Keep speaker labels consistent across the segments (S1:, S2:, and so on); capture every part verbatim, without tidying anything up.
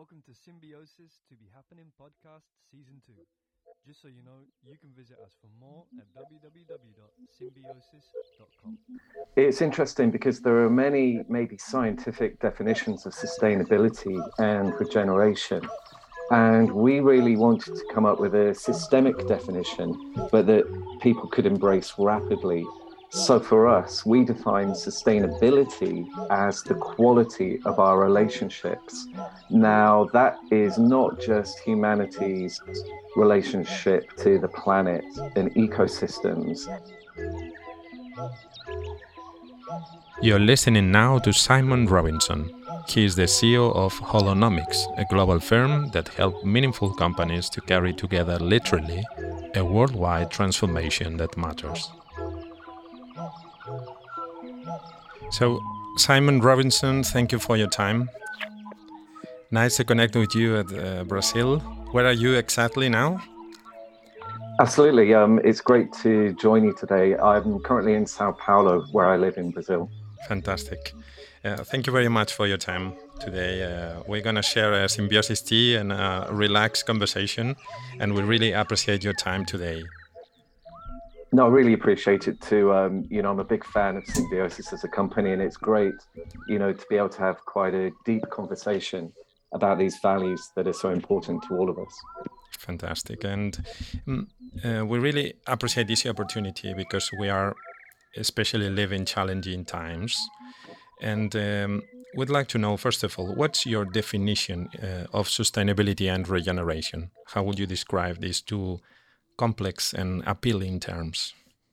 S1: Welcome to Symbiosis to Be Happening Podcast Season two. Just so you know, you can visit us for more at w w w dot symbiosis dot com.
S2: It's interesting because there are many, maybe scientific definitions of sustainability and regeneration. And we really wanted to come up with a systemic definition, but that people could embrace rapidly. So for us, we define sustainability as the quality of our relationships. Now, that is not just humanity's relationship to the planet and ecosystems.
S3: You're listening now to Simon Robinson. He is the C E O of Holonomics, a global firm that helps meaningful companies to carry together literally a worldwide transformation that matters. So, Simon Robinson, thank you for your time. Nice to connect with you at uh, Brazil. Where are you exactly now?
S2: Absolutely. Um, it's great to join you today. I'm currently in Sao Paulo, where I live in Brazil.
S3: Fantastic. Uh, thank you very much for your time today. Uh, we're going to share a symbiosis tea and a relaxed conversation, and we really appreciate your time today.
S2: No, I really appreciate it too. Um, you know, I'm a big fan of Symbiosis as a company, and it's great, you know, to be able to have quite a deep conversation about these values that are so important to all of us.
S3: Fantastic. And um, uh, we really appreciate this opportunity because we are especially living challenging times. And um, we'd like to know, first of all, what's your definition uh, of sustainability and regeneration? How would you describe these two complex and appealing terms?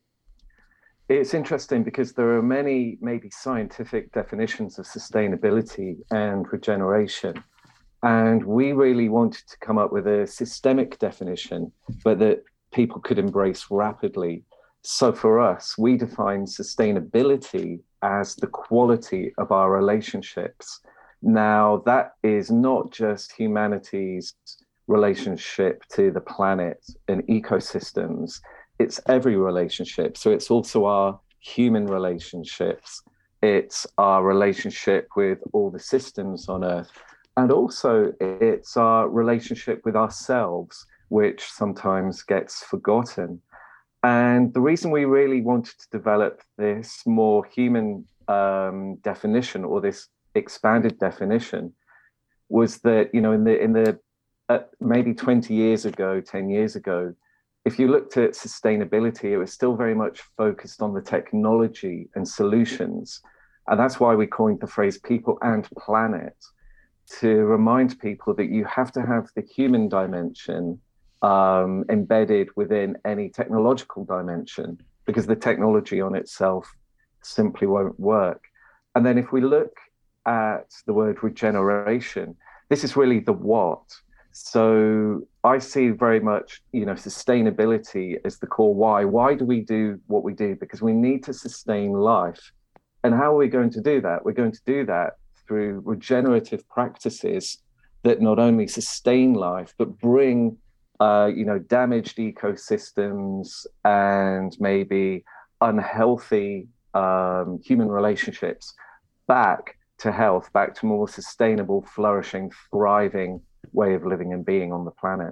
S2: It's interesting because there are many, maybe scientific definitions of sustainability and regeneration. And we really wanted to come up with a systemic definition, but that people could embrace rapidly. So for us, we define sustainability as the quality of our relationships. Now, that is not just humanity's relationship to the planet and ecosystems. It's every relationship. So it's also our human relationships. It's our relationship with all the systems on Earth. And also it's our relationship with ourselves, which sometimes gets forgotten. And the reason we really wanted to develop this more human um, definition, or this expanded definition, was that, you know, in the in the uh, maybe twenty years ago, ten years ago, if you looked at sustainability, it was still very much focused on the technology and solutions. And that's why we coined the phrase people and planet, to remind people that you have to have the human dimension um, embedded within any technological dimension, because the technology on itself simply won't work. And then if we look at the word regeneration, this is really the what. So I see very much, you know, sustainability as the core why. Why do we do what we do? Because we need to sustain life. And how are we going to do that? We're going to do that through regenerative practices that not only sustain life, but bring, uh, you know, damaged ecosystems and maybe unhealthy um, human relationships back to health, back to more sustainable, flourishing, thriving way of living and being on the planet.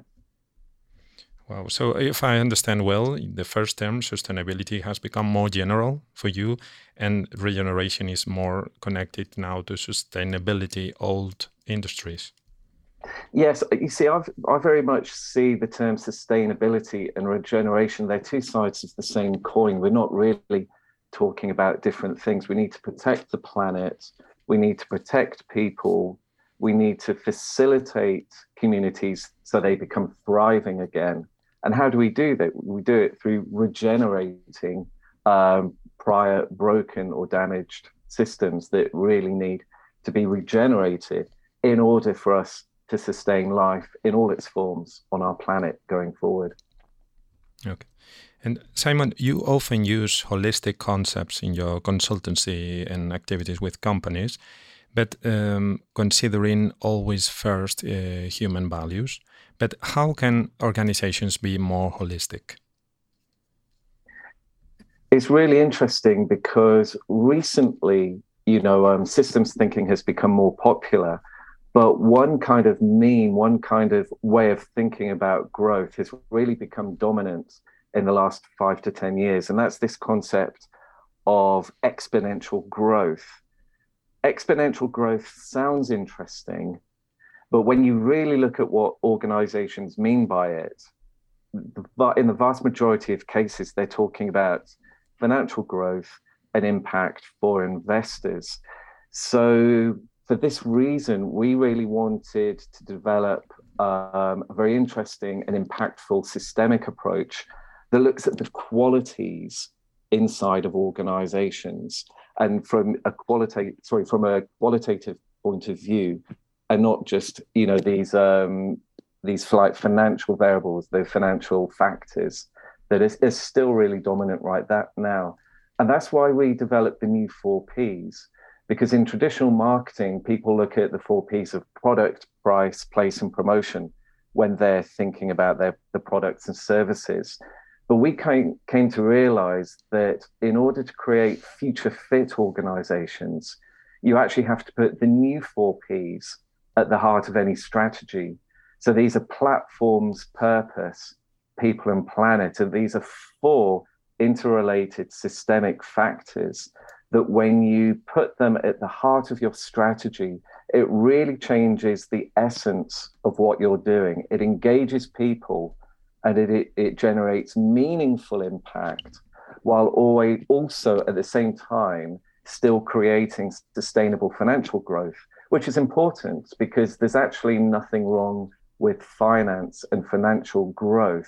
S3: Wow. So if I understand well, the first term, sustainability, has become more general for you, and regeneration is more connected now to sustainability old industries.
S2: Yes, you see, I've, I very much see the term sustainability and regeneration. They're two sides of the same coin. We're not really talking about different things. We need to protect the planet. We need to protect people. We need to facilitate communities so they become thriving again. And how do we do that? We do it through regenerating um, prior broken or damaged systems that really need to be regenerated in order for us to sustain life in all its forms on our planet going forward.
S3: Okay. And Simon, you often use holistic concepts in your consultancy and activities with companies, but um, considering always first uh, human values. But how can organizations be more holistic?
S2: It's really interesting because recently, you know, um, systems thinking has become more popular. But one kind of mean, one kind of way of thinking about growth has really become dominant in the last five to ten years. And that's this concept of exponential growth. Exponential growth sounds interesting, but when you really look at what organizations mean by it, in the vast majority of cases, they're talking about financial growth and impact for investors. So for this reason, we really wanted to develop um, a very interesting and impactful systemic approach that looks at the qualities inside of organizations and from a qualitative, sorry, from a qualitative point of view, and not just, you know, these um, these like financial variables, the financial factors that is, is still really dominant right that now. And that's why we developed the new four Ps, because in traditional marketing, people look at the four Ps of product, price, place, and promotion when they're thinking about their the products and services. But we came, came to realize that in order to create future fit organizations, you actually have to put the new four Ps at the heart of any strategy. So these are platforms, purpose, people, and planet. And these are four interrelated systemic factors that when you put them at the heart of your strategy, it really changes the essence of what you're doing. It engages people and it, it, it generates meaningful impact while always also at the same time still creating sustainable financial growth, which is important because there's actually nothing wrong with finance and financial growth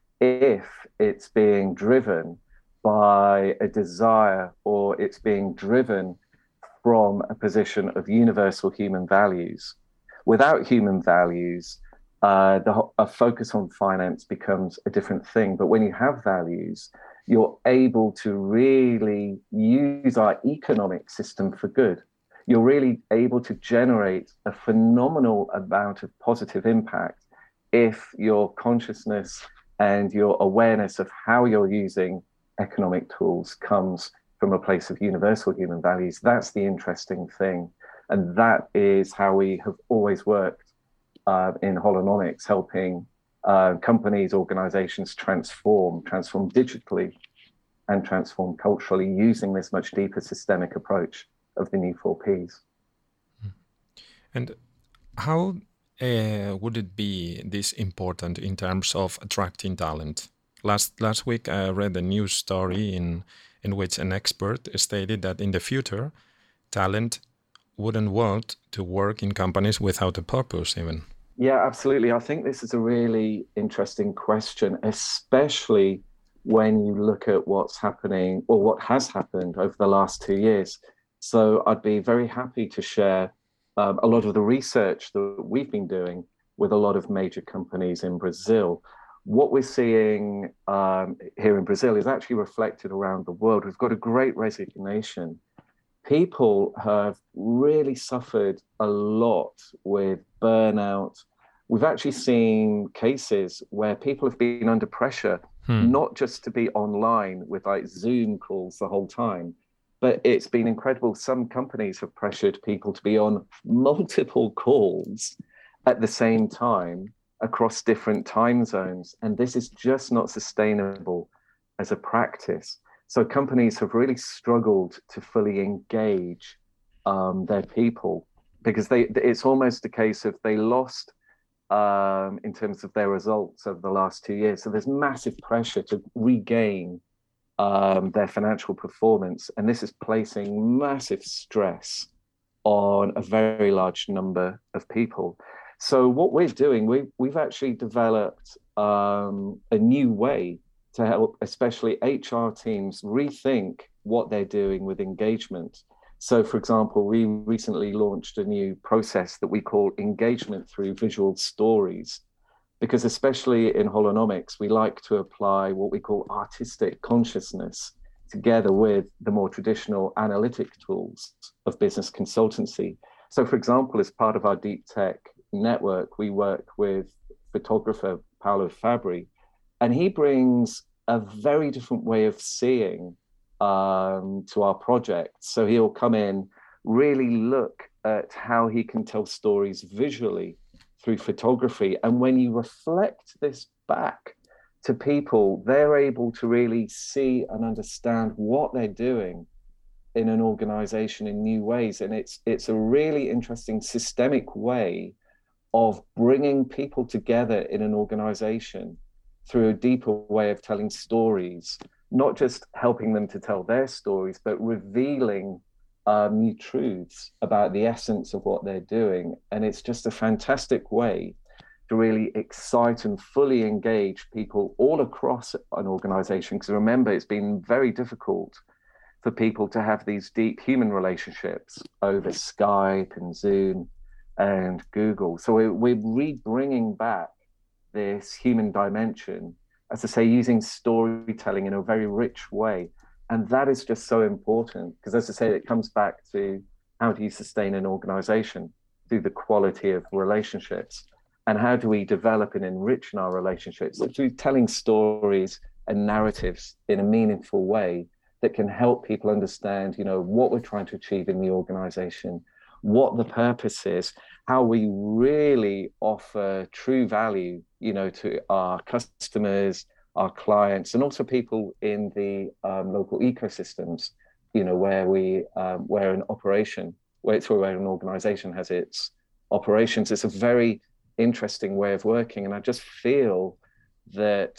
S2: if it's being driven by a desire or it's being driven from a position of universal human values. Without human values, uh, the a focus on finance becomes a different thing. But when you have values, you're able to really use our economic system for good. You're really able to generate a phenomenal amount of positive impact if your consciousness and your awareness of how you're using economic tools comes from a place of universal human values. That's the interesting thing. And that is how we have always worked uh, in Holonomics, helping uh, companies, organizations transform, transform digitally and transform culturally using this much deeper systemic approach of the new four Ps.
S3: And how uh, would it be this important in terms of attracting talent? Last last week, I read a news story in in which an expert stated that in the future, talent wouldn't want to work in companies without a purpose even.
S2: Yeah, absolutely. I think this is a really interesting question, especially when you look at what's happening or what has happened over the last two years. So I'd be very happy to share um, a lot of the research that we've been doing with a lot of major companies in Brazil. What we're seeing um, here in Brazil is actually reflected around the world. We've got a great resignation. People have really suffered a lot with burnout. We've actually seen cases where people have been under pressure, hmm. not just to be online with like Zoom calls the whole time, but it's been incredible. Some companies have pressured people to be on multiple calls at the same time across different time zones. And this is just not sustainable as a practice. So companies have really struggled to fully engage um, their people because they it's almost a case of they lost um, in terms of their results over the last two years. So there's massive pressure to regain um, their financial performance. And this is placing massive stress on a very large number of people. So what we're doing, we, we've actually developed um, a new way to help, especially H R teams, rethink what they're doing with engagement. So, for example, we recently launched a new process that we call engagement through visual stories, because especially in Holonomics, we like to apply what we call artistic consciousness together with the more traditional analytic tools of business consultancy. So, for example, as part of our deep tech network, we work with photographer Paolo Fabri, and he brings a very different way of seeing um, to our project. So he'll come in, really look at how he can tell stories visually through photography. And when you reflect this back to people, they're able to really see and understand what they're doing in an organization in new ways. And it's it's a really interesting systemic way of bringing people together in an organization through a deeper way of telling stories, not just helping them to tell their stories, but revealing um, new truths about the essence of what they're doing. And it's just a fantastic way to really excite and fully engage people all across an organization. Because remember, it's been very difficult for people to have these deep human relationships over Skype and Zoom and Google. So we're, we're re-bringing back this human dimension, as I say, using storytelling in a very rich way. And that is just so important, because as I say, it comes back to how do you sustain an organization through the quality of relationships, and how do we develop and enrich in our relationships through telling stories and narratives in a meaningful way that can help people understand, you know, what we're trying to achieve in the organization, what the purpose is, how we really offer true value, you know, to our customers, our clients, and also people in the um, local ecosystems, you know, where we, um, where an operation, where it's where an organization has its operations. It's a very interesting way of working. And I just feel that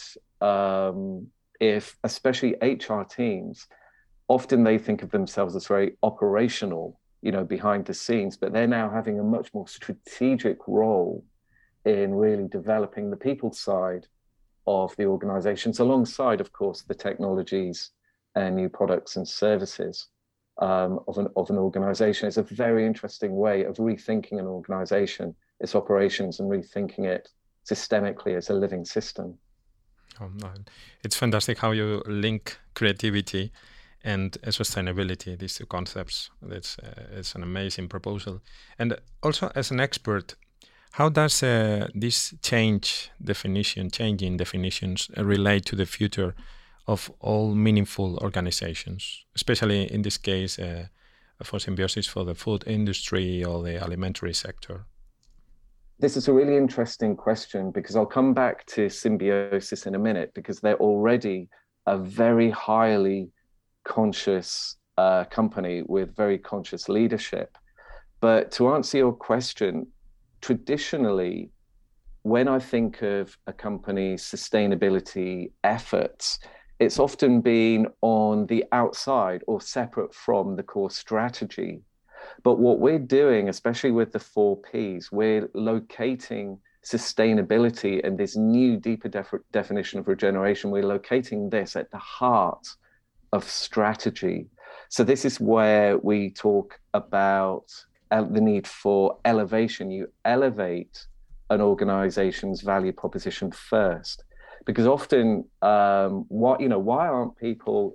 S2: um, if, especially H R teams, often they think of themselves as very operational, you know, behind the scenes, but they're now having a much more strategic role in really developing the people side of the organizations, alongside, of course, the technologies and new products and services um, of an of an organization. It's a very interesting way of rethinking an organization, its operations, and rethinking it systemically as a living system.
S3: Oh, no. It's fantastic how you link creativity and uh, sustainability, these two concepts. It's, uh, it's an amazing proposal. And also, as an expert, how does uh, this change definition, changing definitions, uh, relate to the future of all meaningful organizations, especially in this case uh, for Symbiosis for the food industry or the alimentary sector?
S2: This is a really interesting question, because I'll come back to Symbiosis in a minute, because they're already a very highly conscious uh, company with very conscious leadership. But to answer your question, traditionally, when I think of a company's sustainability efforts, it's often been on the outside or separate from the core strategy. But what we're doing, especially with the four Ps, we're locating sustainability and this new, deeper def- definition of regeneration. We're locating this at the heart of strategy. So this is where we talk about the need for elevation. You elevate an organization's value proposition first, because often, um, what you know, why aren't people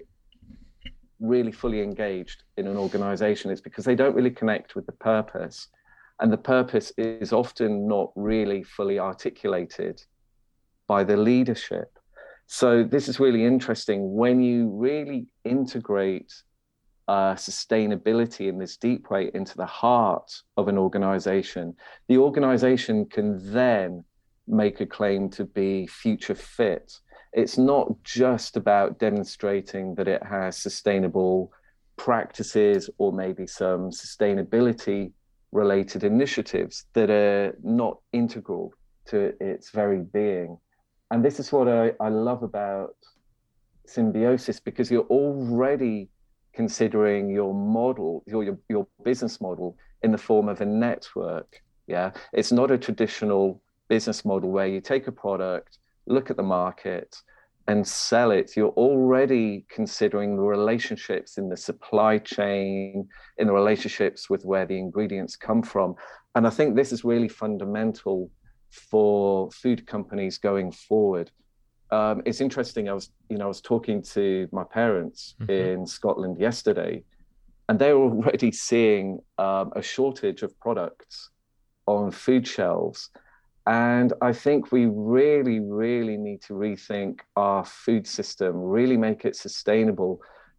S2: really fully engaged in an organization? It's because they don't really connect with the purpose, and the purpose is often not really fully articulated by the leadership. So this is really interesting when you really integrate uh, sustainability in this deep way into the heart of an organization. The organization can then make a claim to be future fit. It's not just about demonstrating that it has sustainable practices or maybe some sustainability related initiatives that are not integral to its very being. And this is what I, I love about Symbiosis, because you're already considering your model, your, your, your business model in the form of a network. Yeah, it's not a traditional business model where you take a product, look at the market, and sell it. You're already considering the relationships in the supply chain, in the relationships with where the ingredients come from. And I think this is really fundamental for food companies going forward. Um, it's interesting. I was, you know, I was talking to my parents mm-hmm. in Scotland yesterday, and they're already seeing um, a shortage of products on food shelves. And I think we really, really need to rethink our food system, really make it sustainable,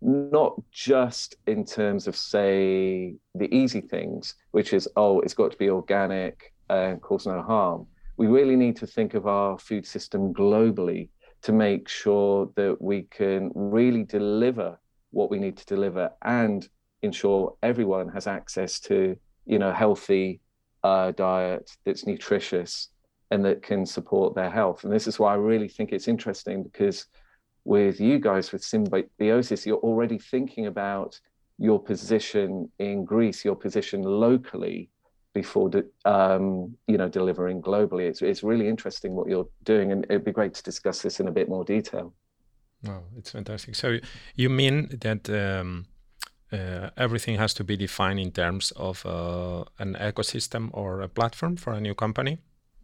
S2: not just in terms of, say, the easy things, which is, oh, it's got to be organic and cause no harm. We really need to think of our food system globally to make sure that we can really deliver what we need to deliver and ensure everyone has access to, you know, healthy uh, diet that's nutritious and that can support their health. And this is why I really think it's interesting, because with you guys, with Symbiosis, you're already thinking about your position in Greece, your position locally, before de- um, you know, delivering globally. It's it's really interesting what you're doing, and it'd be great to discuss this in a bit more detail.
S3: Oh, it's fantastic. So you mean that um, uh, everything has to be defined in terms of uh, an ecosystem or a platform for a new company?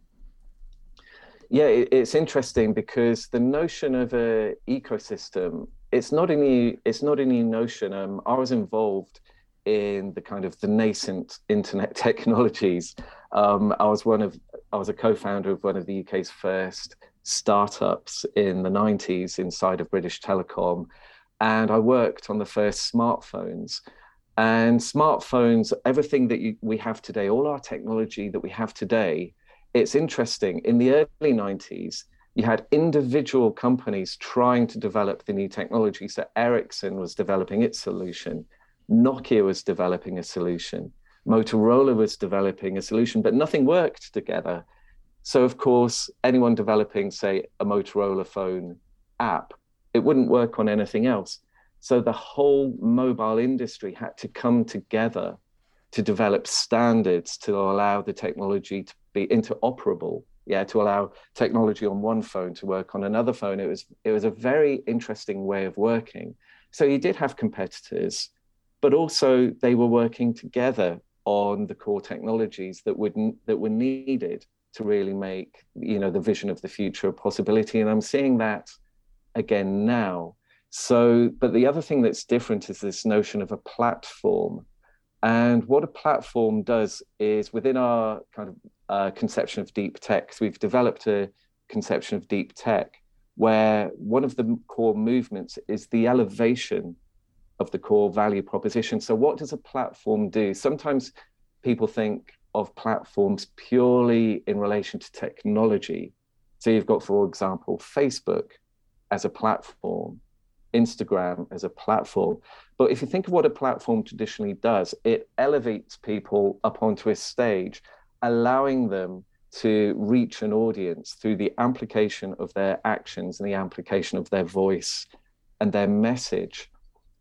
S2: Yeah, it, it's interesting because the notion of a ecosystem, it's not a new, it's not a new notion. Um, I was involved in the kind of the nascent internet technologies. Um, I was one of, I was a co-founder of one of the U K's first startups in the nineties inside of British Telecom. And I worked on the first smartphones. And smartphones, everything that you, we have today, all our technology that we have today, it's interesting. In the early nineties, you had individual companies trying to develop the new technology. So Ericsson was developing its solution. Nokia was developing a solution. Motorola was developing a solution, but nothing worked together. So, of course, anyone developing, say, a Motorola phone app, it wouldn't work on anything else. So the whole mobile industry had to come together to develop standards to allow the technology to be interoperable. Yeah, to allow technology on one phone to work on another phone. It was, it was a very interesting way of working. So you did have competitors, but also they were working together on the core technologies that would that were needed to really make, you know, the vision of the future a possibility. And I'm seeing that again now. So, but the other thing that's different is this notion of a platform. And what a platform does is, within our kind of uh, conception of deep tech, so we've developed a conception of deep tech where one of the core movements is the elevation of the core value proposition. So what does a platform do? Sometimes people think of platforms purely in relation to technology. So you've got, for example, Facebook as a platform, Instagram as a platform. But if you think of what a platform traditionally does, it elevates people up onto a stage, allowing them to reach an audience through the amplification of their actions and the amplification of their voice and their message.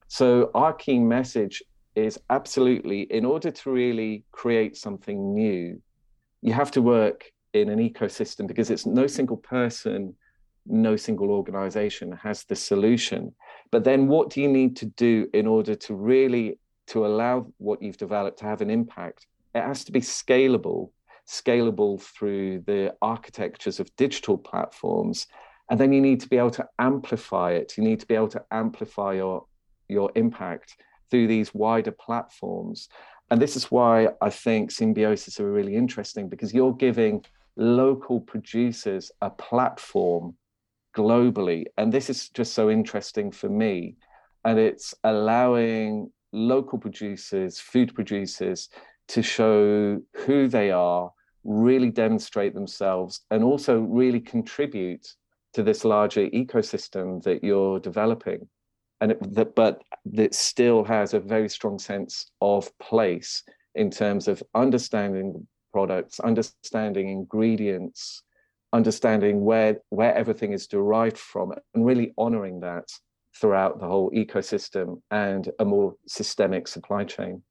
S2: So our key message is absolutely, in order to really create something new, you have to work in an ecosystem, because it's no single person, no single organization has the solution. But then what do you need to do in order to really, to allow what you've developed to have an impact? It has to be scalable, scalable through the architectures of digital platforms. And then you need to be able to amplify it. You need to be able to amplify your, your impact through these wider platforms. And this is why I think Symbiosis are really interesting, because you're giving local producers a platform globally. And this is just so interesting for me. And it's allowing local producers, food producers, to show who they are, really demonstrate themselves, and also really contribute to this larger ecosystem that you're developing. And it, that, but that still has a very strong sense of place in terms of understanding products, understanding ingredients, understanding where where everything is derived from, and really honoring that throughout the whole ecosystem and a more systemic supply chain.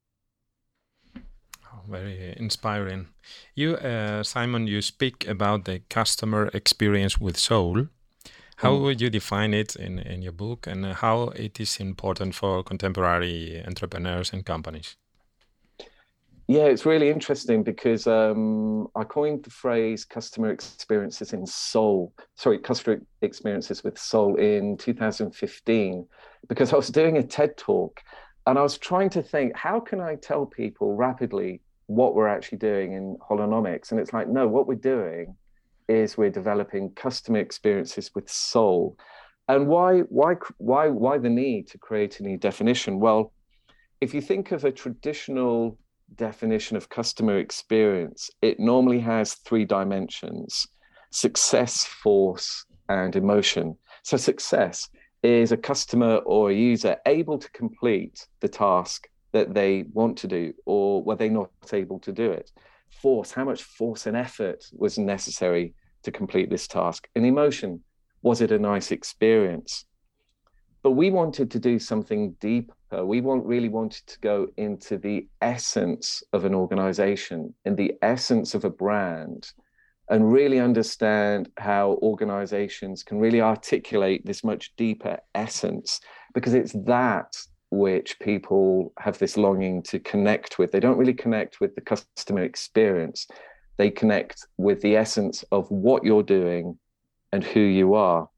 S3: Oh, very inspiring. You, uh, Simon, you speak about the customer experience with soul. How mm. would you define it in, in your book, and how it is important for contemporary entrepreneurs and companies?
S2: Yeah, it's really interesting because um, I coined the phrase customer experiences in soul, sorry, customer experiences with soul in two thousand fifteen, because I was doing a TED talk and I was trying to think, how can I tell people rapidly what we're actually doing in Holonomics? And it's like, no, what we're doing is we're developing customer experiences with soul. And why, why, why, why the need to create a new definition? Well, if you think of a traditional definition of customer experience, it normally has three dimensions: success, force, and emotion. So success is a customer or a user able to complete the task that they want to do, or were they not able to do it? Force, how much force and effort was necessary to complete this task? And emotion, was it a nice experience? But we wanted to do something deeper. We want, really wanted to go into the essence of an organization and the essence of a brand, and really understand how organizations can really articulate this much deeper essence, because it's that which people have this longing to connect with. They don't really connect with the customer experience. They connect with the essence of what you're doing and who you are.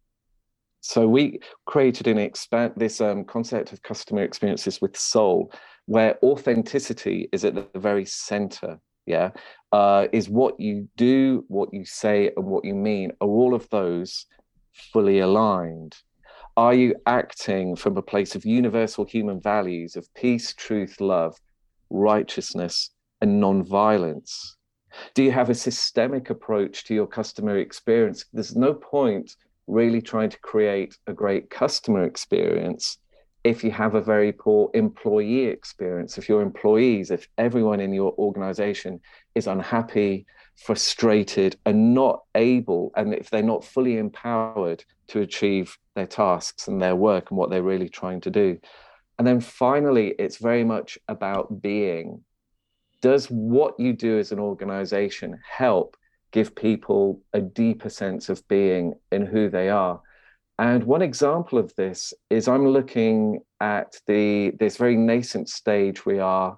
S2: So we created and expand this um, concept of customer experiences with soul, where authenticity is at the very center. Yeah, uh, is what you do, what you say, and what you mean. Are all of those fully aligned? Are you acting from a place of universal human values of peace, truth, love, righteousness, and non-violence? Do you have a systemic approach to your customer experience? There's no point really trying to create a great customer experience if you have a very poor employee experience. If your employees, if everyone in your organization is unhappy, frustrated, and not able, and if they're not fully empowered to achieve their tasks and their work and what they're really trying to do. And then finally, it's very much about being. Does what you do as an organization help give people a deeper sense of being in who they are? And one example of this is I'm looking at the this very nascent stage we are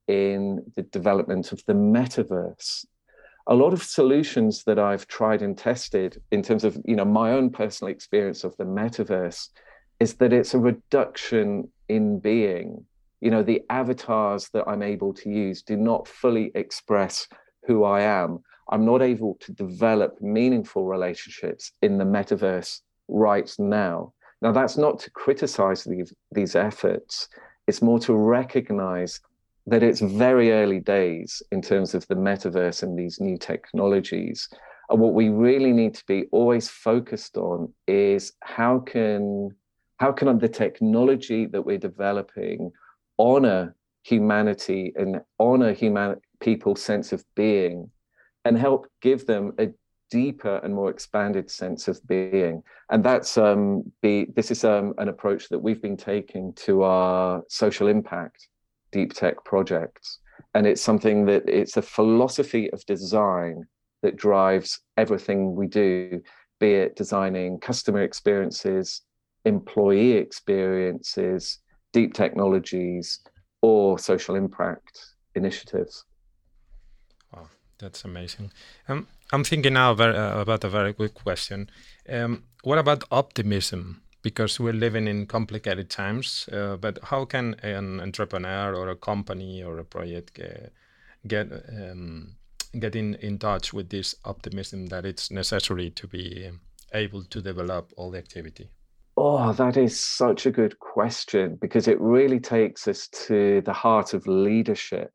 S2: in the development of the metaverse. A lot of solutions that I've tried and tested in terms of, you know, my own personal experience of the metaverse is that it's a reduction in being. You know, the avatars that I'm able to use do not fully express who I am. I'm not able to develop meaningful relationships in the metaverse right now. Now, that's not to criticize these, these efforts. It's more to recognize that it's very early days in terms of the metaverse and these new technologies. And what we really need to be always focused on is how can, how can the technology that we're developing honor humanity and honor human people's sense of being and help give them a deeper and more expanded sense of being. And that's um, be, this is um, an approach that we've been taking to our social impact deep tech projects. And it's something that it's a philosophy of design that drives everything we do, be it designing customer experiences, employee experiences, deep technologies, or social impact initiatives.
S3: Wow, that's amazing. Um, I'm thinking now very, uh, about a very quick question. Um, what about optimism? Because we're living in complicated times, uh, but how can an entrepreneur or a company or a project get get, um, get in, in touch with this optimism that it's necessary to be able to develop all the activity?
S2: Oh, that is such a good question, because it really takes us to the heart of leadership.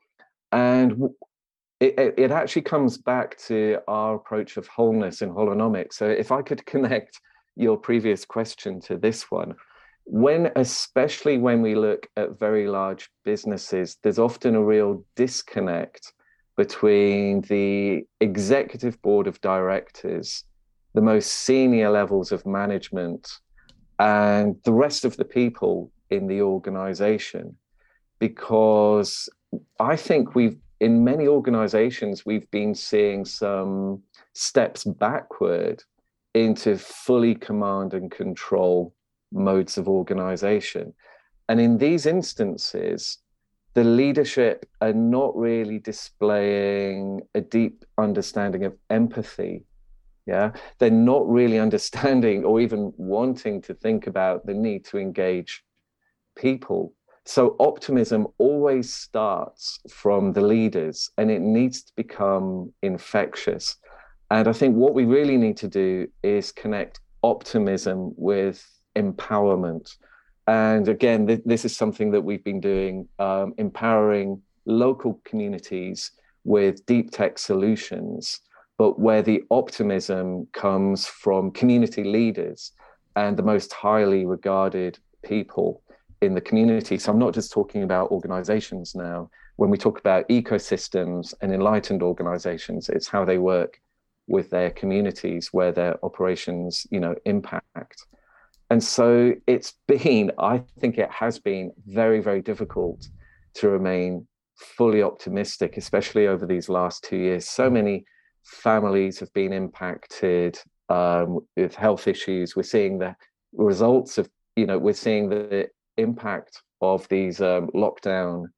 S2: And it, it actually comes back to our approach of wholeness in holonomics. So if I could connect your previous question to this one, when, especially when we look at very large businesses, there's often a real disconnect between the executive board of directors, the most senior levels of management, and the rest of the people in the organization. Because I think we've, in many organizations, we've been seeing some steps backward into fully command and control modes of organization. And in these instances, the leadership are not really displaying a deep understanding of empathy. Yeah, they're not really understanding or even wanting to think about the need to engage people. So optimism always starts from the leaders, and it needs to become infectious. And I think what we really need to do is connect optimism with empowerment. And again, th- this is something that we've been doing, um, empowering local communities with deep tech solutions, but where the optimism comes from community leaders and the most highly regarded people in the community. So I'm not just talking about organizations now. When we talk about ecosystems and enlightened organizations, it's how they work with their communities where their operations, you know, impact. And so it's been, I think it has been very, very difficult to remain fully optimistic, especially over these last two years. So many families have been impacted um, with health issues. We're seeing the results of, you know, we're seeing the impact of these um, lockdown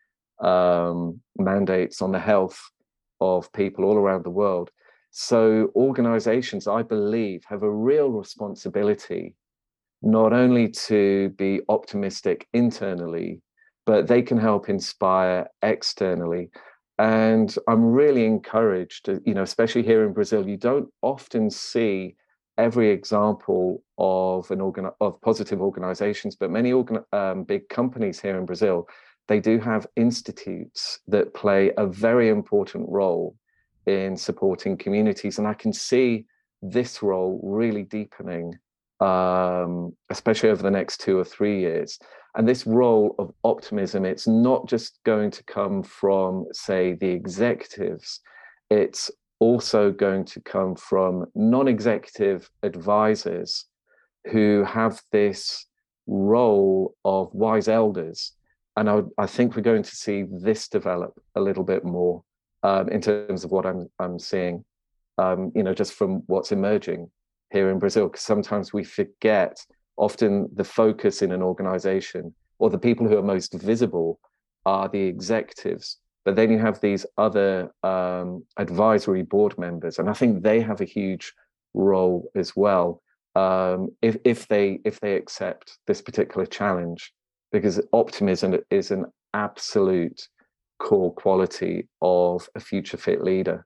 S2: um, mandates on the health of people all around the world. So organizations, I believe, have a real responsibility not only to be optimistic internally, but they can help inspire externally. And I'm really encouraged, you know, especially here in Brazil, you don't often see every example of an organ of positive organizations, but many organ um, big companies here in Brazil, they do have institutes that play a very important role in supporting communities. And I can see this role really deepening, um, especially over the next two or three years. And this role of optimism, it's not just going to come from, say, the executives, it's also going to come from non-executive advisors who have this role of wise elders. And I, I think we're going to see this develop a little bit more um, in terms of what I'm, I'm seeing, um, you know, just from what's emerging here in Brazil, because sometimes we forget often the focus in an organization or the people who are most visible are the executives, but then you have these other um, advisory board members, and I think they have a huge role as well um, if, if they if they accept this particular challenge, because optimism is an absolute core quality of a future fit leader.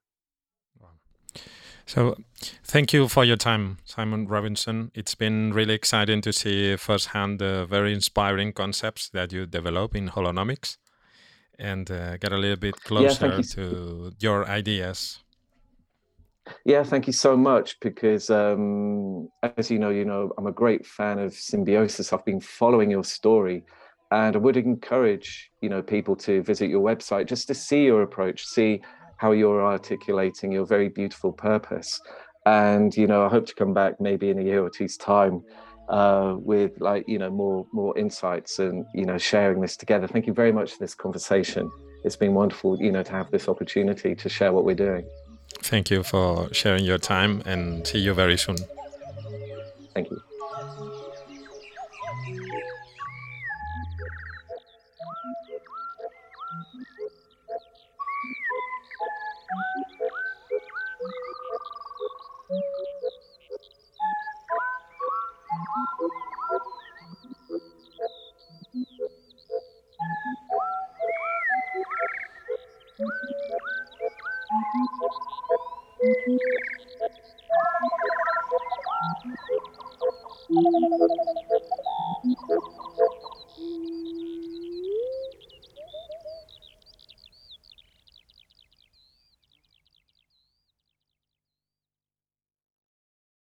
S3: So thank you for your time, Simon Robinson. It's been really exciting to see firsthand the very inspiring concepts that you develop in Holonomics and uh, get a little bit closer yeah, you. to your ideas.
S2: Yeah, thank you so much, because um, as you know, you know, I'm a great fan of Symbiosis. I've been following your story, and I would encourage, you know, people to visit your website just to see your approach, see how you're articulating your very beautiful purpose. And, you know, I hope to come back maybe in a year or two's time uh, with like, you know, more, more insights and, you know, sharing this together. Thank you very much for this conversation. It's been wonderful, you know, to have this opportunity to share what we're doing.
S3: Thank you for sharing your time, and see you very soon.